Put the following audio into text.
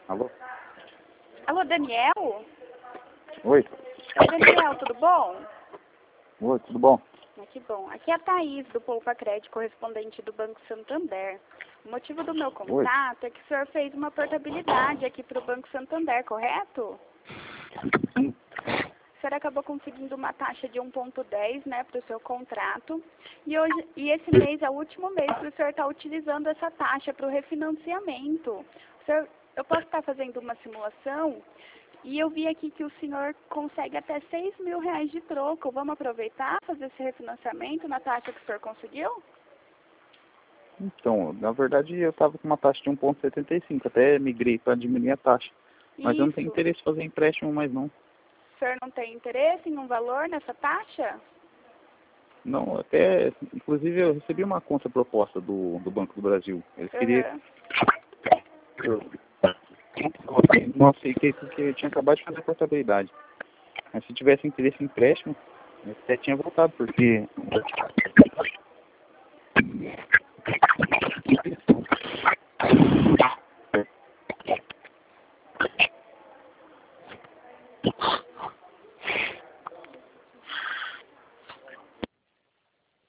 Alô? Alô, Daniel? Oi. Oi, Daniel, tudo bom? Oi, tudo bom? Que bom. Aqui é a Thaís, do Poupa Crédito, correspondente do Banco Santander. O motivo do meu contato é que o senhor fez uma portabilidade aqui para o Banco Santander, correto? Sim. O senhor acabou conseguindo uma taxa de 1,10, né, para o seu contrato. E esse mês é o último mês que o senhor está utilizando essa taxa para o refinanciamento. Eu posso estar fazendo uma simulação e eu vi aqui que o senhor consegue até R$ 6.000 de troco. Vamos aproveitar, fazer esse refinanciamento na taxa que o senhor conseguiu? Então, na verdade eu estava com uma taxa de 1,75, até migrei para diminuir a taxa. Mas eu não tenho Isso. interesse em fazer empréstimo mais não. O senhor não tem interesse em um valor nessa taxa? Não, até, inclusive eu recebi uma contraproposta do Banco do Brasil. Eles queriam... Aham. Eu não aceitei porque eu tinha acabado de fazer a portabilidade. Mas se tivesse interesse em empréstimo, eu até tinha voltado, porque...